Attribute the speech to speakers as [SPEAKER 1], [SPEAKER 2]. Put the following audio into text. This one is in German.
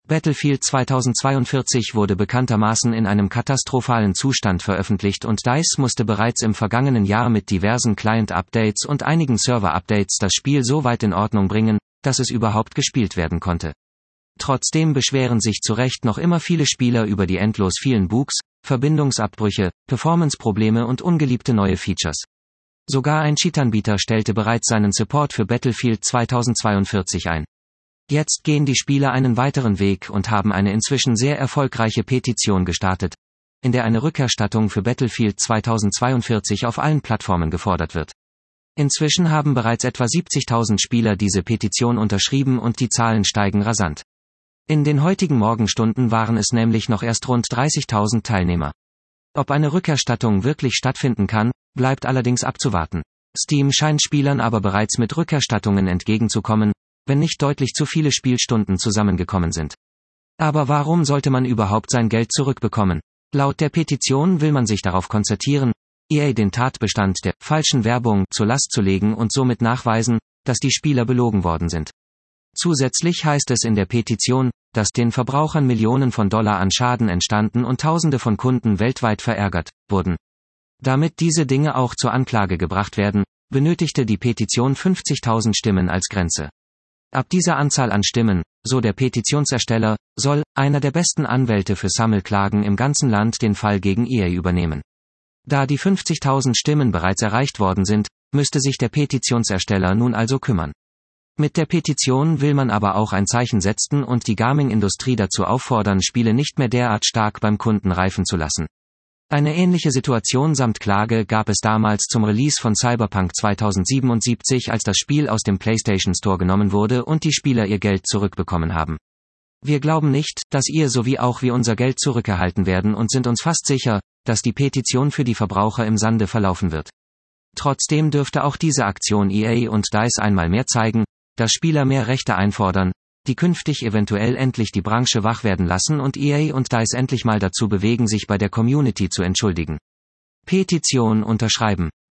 [SPEAKER 1] Battlefield 2042 wurde bekanntermaßen in einem katastrophalen Zustand veröffentlicht und DICE musste bereits im vergangenen Jahr mit diversen Client-Updates und einigen Server-Updates das Spiel so weit in Ordnung bringen, dass es überhaupt gespielt werden konnte. Trotzdem beschweren sich zu Recht noch immer viele Spieler über die endlos vielen Bugs, Verbindungsabbrüche, Performance-Probleme und ungeliebte neue Features. Sogar ein Cheat-Anbieter stellte bereits seinen Support für Battlefield 2042 ein. Jetzt gehen die Spieler einen weiteren Weg und haben eine inzwischen sehr erfolgreiche Petition gestartet, in der eine Rückerstattung für Battlefield 2042 auf allen Plattformen gefordert wird. Inzwischen haben bereits etwa 70.000 Spieler diese Petition unterschrieben und die Zahlen steigen rasant. In den heutigen Morgenstunden waren es nämlich noch erst rund 30.000 Teilnehmer. Ob eine Rückerstattung wirklich stattfinden kann, bleibt allerdings abzuwarten. Steam scheint Spielern aber bereits mit Rückerstattungen entgegenzukommen, wenn nicht deutlich zu viele Spielstunden zusammengekommen sind. Aber warum sollte man überhaupt sein Geld zurückbekommen? Laut der Petition will man sich darauf konzentrieren, EA den Tatbestand der falschen Werbung zur Last zu legen und somit nachweisen, dass die Spieler belogen worden sind. Zusätzlich heißt es in der Petition, dass den Verbrauchern Millionen von Dollar an Schaden entstanden und Tausende von Kunden weltweit verärgert wurden. Damit diese Dinge auch zur Anklage gebracht werden, benötigte die Petition 50.000 Stimmen als Grenze. Ab dieser Anzahl an Stimmen, so der Petitionsersteller, soll einer der besten Anwälte für Sammelklagen im ganzen Land den Fall gegen EA übernehmen. Da die 50.000 Stimmen bereits erreicht worden sind, müsste sich der Petitionsersteller nun also kümmern. Mit der Petition will man aber auch ein Zeichen setzen und die Gaming-Industrie dazu auffordern, Spiele nicht mehr derart stark beim Kunden reifen zu lassen. Eine ähnliche Situation samt Klage gab es damals zum Release von Cyberpunk 2077, als das Spiel aus dem PlayStation Store genommen wurde und die Spieler ihr Geld zurückbekommen haben. Wir glauben nicht, dass ihr sowie auch wir unser Geld zurückerhalten werden und sind uns fast sicher, dass die Petition für die Verbraucher im Sande verlaufen wird. Trotzdem dürfte auch diese Aktion EA und DICE einmal mehr zeigen, dass Spieler mehr Rechte einfordern, die künftig eventuell endlich die Branche wach werden lassen und EA und DICE endlich mal dazu bewegen, sich bei der Community zu entschuldigen. Petition unterschreiben.